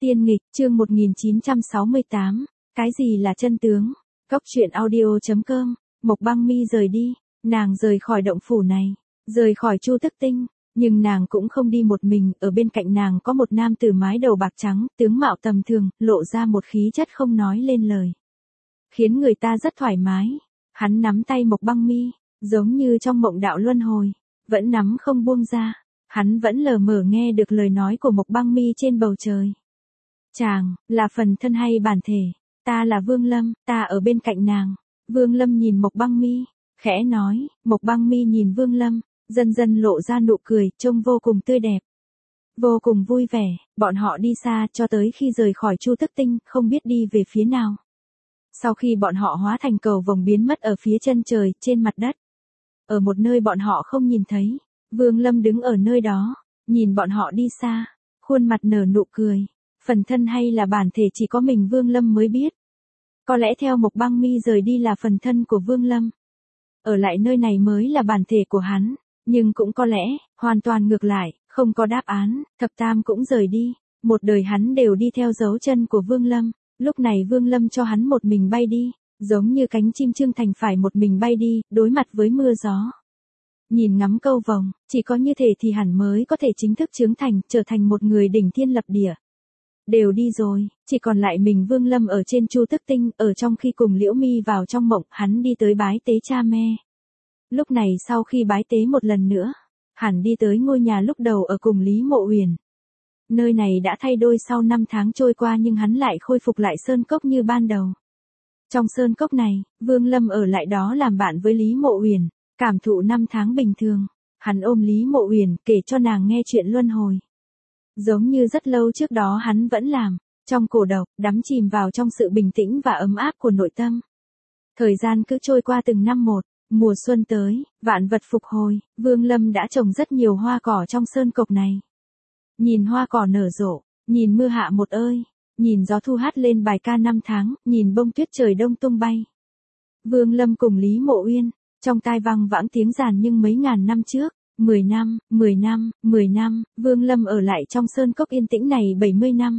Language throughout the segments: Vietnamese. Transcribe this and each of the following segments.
Tiên nghịch, chương 1968, cái gì là chân tướng? Cốc truyện audio.com, Mộc Băng Mi rời đi, nàng rời khỏi động phủ này, rời khỏi Chu Tức Tinh, nhưng nàng cũng không đi một mình, ở bên cạnh nàng có một nam tử mái đầu bạc trắng, tướng mạo tầm thường, lộ ra một khí chất không nói lên lời, khiến người ta rất thoải mái. Hắn nắm tay Mộc Băng Mi, giống như trong mộng đạo luân hồi, vẫn nắm không buông ra. Hắn vẫn lờ mờ nghe được lời nói của Mộc Băng Mi trên bầu trời. Chàng, là phần thân hay bản thể? Ta là Vương Lâm, ta ở bên cạnh nàng. Vương Lâm nhìn Mộc Băng Mi, khẽ nói. Mộc Băng Mi nhìn Vương Lâm, dần dần lộ ra nụ cười, trông vô cùng tươi đẹp. Vô cùng vui vẻ, bọn họ đi xa cho tới khi rời khỏi Chu Tức Tinh, không biết đi về phía nào. Sau khi bọn họ hóa thành cầu vồng biến mất ở phía chân trời, trên mặt đất. Ở một nơi bọn họ không nhìn thấy, Vương Lâm đứng ở nơi đó, nhìn bọn họ đi xa, khuôn mặt nở nụ cười. Phần thân hay là bản thể chỉ có mình Vương Lâm mới biết. Có lẽ theo Mộc Băng Mi rời đi là phần thân của Vương Lâm. Ở lại nơi này mới là bản thể của hắn, nhưng cũng có lẽ, hoàn toàn ngược lại, không có đáp án. Thập Tam cũng rời đi, một đời hắn đều đi theo dấu chân của Vương Lâm. Lúc này Vương Lâm cho hắn một mình bay đi, giống như cánh chim trưởng thành phải một mình bay đi, đối mặt với mưa gió. Nhìn ngắm câu vồng, chỉ có như thế thì hẳn mới có thể chính thức trưởng thành, trở thành một người đỉnh thiên lập địa. Đều đi rồi, chỉ còn lại mình Vương Lâm ở trên Chu Tức Tinh, ở trong khi cùng Liễu Mi vào trong mộng, hắn đi tới bái tế cha mẹ. Lúc này sau khi bái tế một lần nữa, hắn đi tới ngôi nhà lúc đầu ở cùng Lý Mộ Uyển. Nơi này đã thay đổi sau 5 tháng trôi qua nhưng hắn lại khôi phục lại sơn cốc như ban đầu. Trong sơn cốc này, Vương Lâm ở lại đó làm bạn với Lý Mộ Uyển, cảm thụ 5 tháng bình thường. Hắn ôm Lý Mộ Uyển, kể cho nàng nghe chuyện luân hồi. Giống như rất lâu trước đó hắn vẫn làm, trong cổ độc, đắm chìm vào trong sự bình tĩnh và ấm áp của nội tâm. Thời gian cứ trôi qua từng năm một, mùa xuân tới, vạn vật phục hồi, Vương Lâm đã trồng rất nhiều hoa cỏ trong sơn cốc này. Nhìn hoa cỏ nở rộ, nhìn mưa hạ một ơi, nhìn gió thu hát lên bài ca 5 tháng, nhìn bông tuyết trời đông tung bay. Vương Lâm cùng Lý Mộ Uyên, trong tai vang vãng tiếng giàn nhưng mấy ngàn năm trước. 10 năm, 10 năm, 10 năm, Vương Lâm ở lại trong sơn cốc yên tĩnh này 70 năm.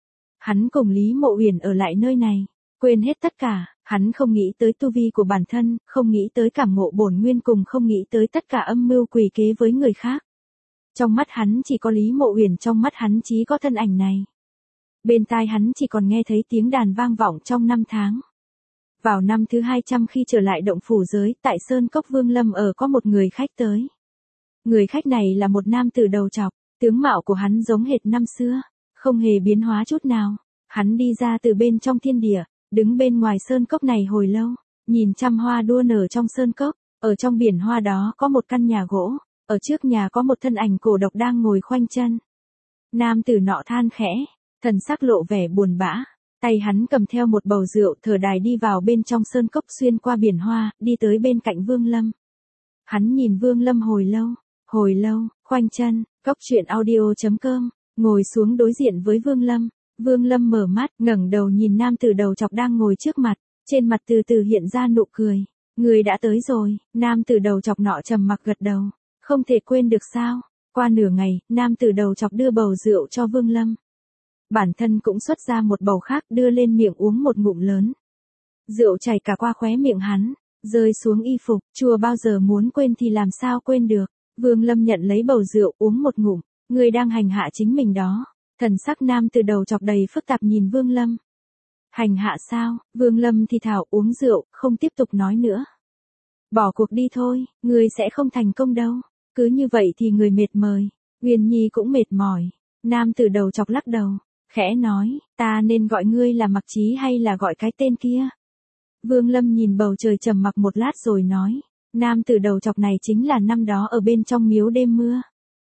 Hắn cùng Lý Mộ Uyển ở lại nơi này, quên hết tất cả, hắn không nghĩ tới tu vi của bản thân, không nghĩ tới cảm ngộ bổn nguyên cùng không nghĩ tới tất cả âm mưu quỷ kế với người khác. Trong mắt hắn chỉ có Lý Mộ Uyển, trong mắt hắn chỉ có thân ảnh này. Bên tai hắn chỉ còn nghe thấy tiếng đàn vang vọng trong 5 tháng. Vào năm thứ 200 khi trở lại động phủ giới, tại sơn cốc Vương Lâm ở có một người khách tới. Người khách này là một nam tử đầu trọc, tướng mạo của hắn giống hệt năm xưa, không hề biến hóa chút nào. Hắn đi ra từ bên trong thiên địa, đứng bên ngoài sơn cốc này hồi lâu, nhìn trăm hoa đua nở trong sơn cốc, ở trong biển hoa đó có một căn nhà gỗ, ở trước nhà có một thân ảnh cổ độc đang ngồi khoanh chân. Nam tử nọ than khẽ, thần sắc lộ vẻ buồn bã, tay hắn cầm theo một bầu rượu thở đài đi vào bên trong sơn cốc xuyên qua biển hoa, đi tới bên cạnh Vương Lâm. Hắn nhìn Vương Lâm hồi lâu, khoanh chân, cốc truyện audio.com, ngồi xuống đối diện với Vương Lâm. Vương Lâm mở mắt, ngẩng đầu nhìn nam tử đầu trọc đang ngồi trước mặt, trên mặt từ từ hiện ra nụ cười. Người đã tới rồi, nam tử đầu trọc nọ trầm mặc gật đầu, không thể quên được sao. Qua nửa ngày, nam tử đầu trọc đưa bầu rượu cho Vương Lâm. Bản thân cũng xuất ra một bầu khác đưa lên miệng uống một ngụm lớn. Rượu chảy cả qua khóe miệng hắn, rơi xuống y phục, chua bao giờ muốn quên thì làm sao quên được. Vương Lâm nhận lấy bầu rượu uống một ngụm, người đang hành hạ chính mình đó. Thần sắc nam từ đầu chọc đầy phức tạp nhìn Vương Lâm. Hành hạ sao? Vương Lâm thì thào uống rượu, không tiếp tục nói nữa. Bỏ cuộc đi thôi, người sẽ không thành công đâu. Cứ như vậy thì người mệt mỏi, Uyển Nhi cũng mệt mỏi. Nam từ đầu chọc lắc đầu, khẽ nói, ta nên gọi ngươi là Mặc Chí hay là gọi cái tên kia? Vương Lâm nhìn bầu trời trầm mặc một lát rồi nói. Nam tử đầu chọc này chính là năm đó ở bên trong miếu đêm mưa.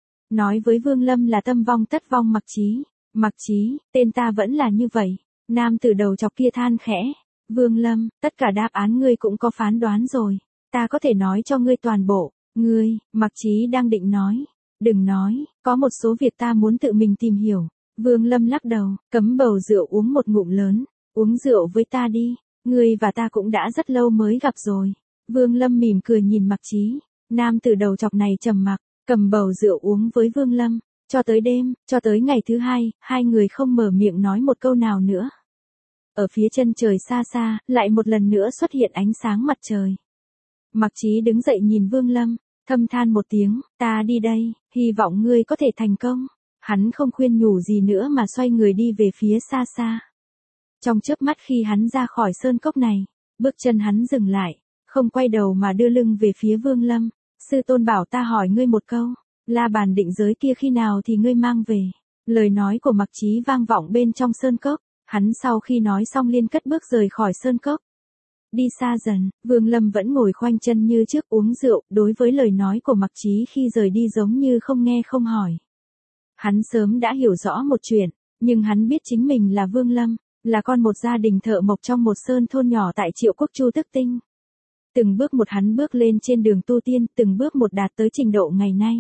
Nói với Vương Lâm là tâm vong tất vong Mặc Chí. Mặc Chí, tên ta vẫn là như vậy. Nam tử đầu chọc kia than khẽ. Vương Lâm, tất cả đáp án ngươi cũng có phán đoán rồi. Ta có thể nói cho ngươi toàn bộ. Ngươi, Mặc Chí đang định nói. Đừng nói, có một số việc ta muốn tự mình tìm hiểu. Vương Lâm lắc đầu, cấm bầu rượu uống một ngụm lớn. Uống rượu với ta đi. Ngươi và ta cũng đã rất lâu mới gặp rồi. Vương Lâm mỉm cười nhìn Mặc Chí. Nam tử đầu chọc này trầm mặc, cầm bầu rượu uống với Vương Lâm. Cho tới đêm, cho tới ngày thứ hai, hai người không mở miệng nói một câu nào nữa. Ở phía chân trời xa xa, lại một lần nữa xuất hiện ánh sáng mặt trời. Mạc Chí đứng dậy nhìn Vương Lâm, thầm than một tiếng, ta đi đây, hy vọng ngươi có thể thành công. Hắn không khuyên nhủ gì nữa mà xoay người đi về phía xa xa. Trong chớp mắt khi hắn ra khỏi sơn cốc này, bước chân hắn dừng lại, không quay đầu mà đưa lưng về phía Vương Lâm. Sư tôn bảo ta hỏi ngươi một câu, La Bàn định giới kia khi nào thì ngươi mang về. Lời nói của Mạc Chí vang vọng bên trong sơn cốc, hắn sau khi nói xong liền cất bước rời khỏi sơn cốc. Đi xa dần, Vương Lâm vẫn ngồi khoanh chân như trước uống rượu, đối với lời nói của Mạc Chí khi rời đi giống như không nghe không hỏi. Hắn sớm đã hiểu rõ một chuyện, nhưng hắn biết chính mình là Vương Lâm, là con một gia đình thợ mộc trong một sơn thôn nhỏ tại Triệu Quốc Chu Tức Tinh. Từng bước một hắn bước lên trên đường tu tiên, từng bước một đạt tới trình độ ngày nay.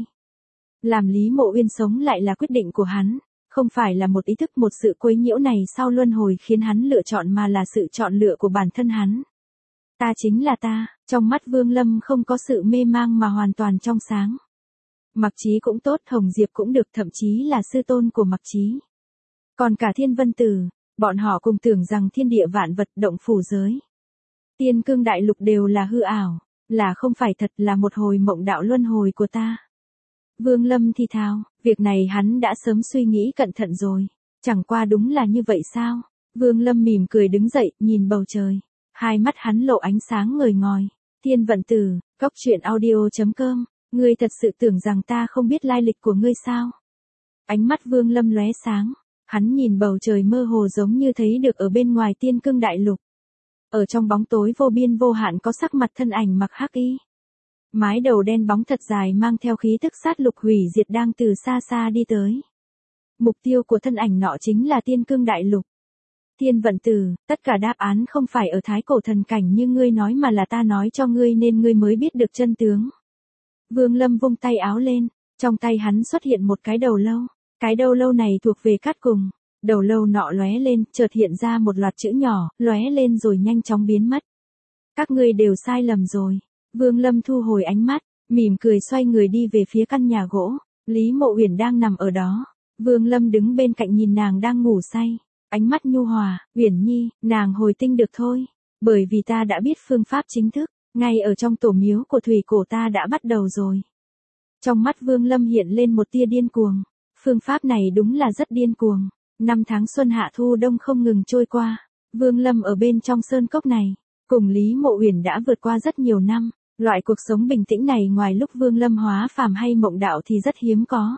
Làm Lý Mộ Uyên sống lại là quyết định của hắn, không phải là một ý thức một sự quấy nhiễu này sau luân hồi khiến hắn lựa chọn mà là sự chọn lựa của bản thân hắn. Ta chính là ta, trong mắt Vương Lâm không có sự mê mang mà hoàn toàn trong sáng. Mạc Chí cũng tốt, Hồng Diệp cũng được, thậm chí là sư tôn của Mạc Chí. Còn cả Thiên Vân Tử, bọn họ cùng tưởng rằng thiên địa vạn vật, động phủ giới, Tiên Cương Đại Lục đều là hư ảo, là không phải thật, là một hồi mộng đạo luân hồi của ta. Vương Lâm thì thào, việc này hắn đã sớm suy nghĩ cẩn thận rồi, chẳng qua đúng là như vậy sao? Vương Lâm mỉm cười đứng dậy, nhìn bầu trời, hai mắt hắn lộ ánh sáng ngời ngời. Thiên Vận Tử, coctruyện.audio.com, ngươi thật sự tưởng rằng ta không biết lai lịch của ngươi sao? Ánh mắt Vương Lâm lóe sáng, hắn nhìn bầu trời mơ hồ giống như thấy được ở bên ngoài Tiên Cương Đại Lục. Ở trong bóng tối vô biên vô hạn có sắc mặt thân ảnh mặc hắc y. Mái đầu đen bóng thật dài mang theo khí thức sát lục hủy diệt đang từ xa xa đi tới. Mục tiêu của thân ảnh nọ chính là Tiên Cương Đại Lục. Thiên Vận Tử, tất cả đáp án không phải ở thái cổ thần cảnh như ngươi nói mà là ta nói cho ngươi nên ngươi mới biết được chân tướng. Vương Lâm vung tay áo lên, trong tay hắn xuất hiện một cái đầu lâu. Cái đầu lâu này thuộc về Cát Cùng. Đầu lâu nọ lóe lên, chợt hiện ra một loạt chữ nhỏ, lóe lên rồi nhanh chóng biến mất. Các ngươi đều sai lầm rồi. Vương Lâm thu hồi ánh mắt, mỉm cười xoay người đi về phía căn nhà gỗ. Lý Mộ Uyển đang nằm ở đó. Vương Lâm đứng bên cạnh nhìn nàng đang ngủ say. Ánh mắt nhu hòa, Uyển Nhi, nàng hồi tinh được thôi. Bởi vì ta đã biết phương pháp chính thức, ngay ở trong tổ miếu của thủy cổ ta đã bắt đầu rồi. Trong mắt Vương Lâm hiện lên một tia điên cuồng. Phương pháp này đúng là rất điên cuồng. 5 tháng xuân hạ thu đông không ngừng trôi qua. Vương Lâm ở bên trong sơn cốc này, cùng Lý Mộ Uyển đã vượt qua rất nhiều năm. Loại cuộc sống bình tĩnh này ngoài lúc Vương Lâm hóa phàm hay mộng đạo thì rất hiếm có.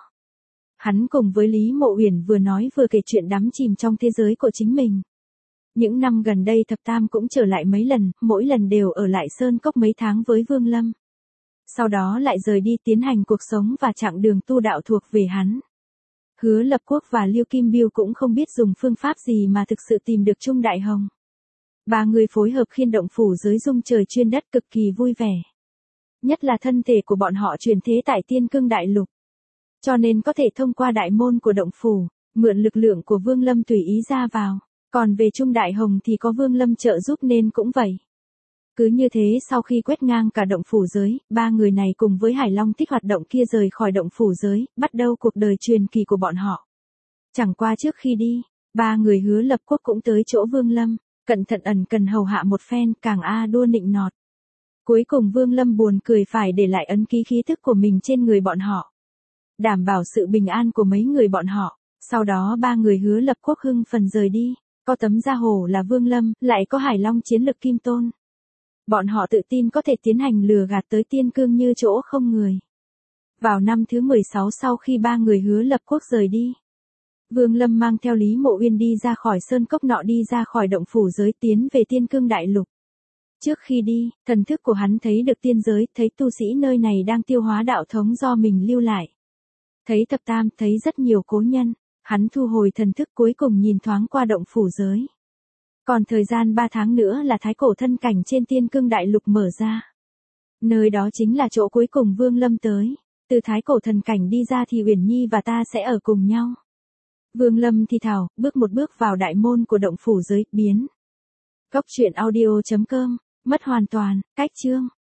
Hắn cùng với Lý Mộ Uyển vừa nói vừa kể chuyện đắm chìm trong thế giới của chính mình. Những năm gần đây Thập Tam cũng trở lại mấy lần, mỗi lần đều ở lại sơn cốc mấy tháng với Vương Lâm. Sau đó lại rời đi tiến hành cuộc sống và chặng đường tu đạo thuộc về hắn. Hứa Lập Quốc và Liêu Kim Biêu cũng không biết dùng phương pháp gì mà thực sự tìm được Trung Đại Hồng. Ba người phối hợp khiên động phủ giới dung trời chuyên đất cực kỳ vui vẻ. Nhất là thân thể của bọn họ chuyển thế tại Tiên Cương Đại Lục. Cho nên có thể thông qua đại môn của động phủ, mượn lực lượng của Vương Lâm tùy ý ra vào. Còn về Trung Đại Hồng thì có Vương Lâm trợ giúp nên cũng vậy. Cứ như thế sau khi quét ngang cả động phủ giới, ba người này cùng với Hải Long Tích hoạt động kia rời khỏi động phủ giới, bắt đầu cuộc đời truyền kỳ của bọn họ. Chẳng qua trước khi đi, ba người Hứa Lập Quốc cũng tới chỗ Vương Lâm, cẩn thận ẩn cần hầu hạ một phen, càng đua nịnh nọt. Cuối cùng Vương Lâm buồn cười phải để lại ấn ký khí thức của mình trên người bọn họ. Đảm bảo sự bình an của mấy người bọn họ. Sau đó ba người Hứa Lập Quốc hưng phần rời đi, có tấm da hổ là Vương Lâm, lại có Hải Long chiến lực Kim Tôn. Bọn họ tự tin có thể tiến hành lừa gạt tới Tiên Cương như chỗ không người. Vào năm thứ 16 sau khi ba người Hứa Lập Quốc rời đi, Vương Lâm mang theo Lý Mộ Uyên đi ra khỏi sơn cốc nọ, đi ra khỏi động phủ giới tiến về Tiên Cương Đại Lục. Trước khi đi, thần thức của hắn thấy được tiên giới, thấy tu sĩ nơi này đang tiêu hóa đạo thống do mình lưu lại. Thấy Thập Tam, thấy rất nhiều cố nhân, hắn thu hồi thần thức cuối cùng nhìn thoáng qua động phủ giới. Còn thời gian 3 tháng nữa là thái cổ thân cảnh trên Tiên Cương Đại Lục mở ra. Nơi đó chính là chỗ cuối cùng Vương Lâm tới. Từ thái cổ thần cảnh đi ra thì Uyển Nhi và ta sẽ ở cùng nhau. Vương Lâm thì thào, bước một bước vào đại môn của động phủ giới, biến. Coctruyện.audio.com, mất hoàn toàn, cách chương.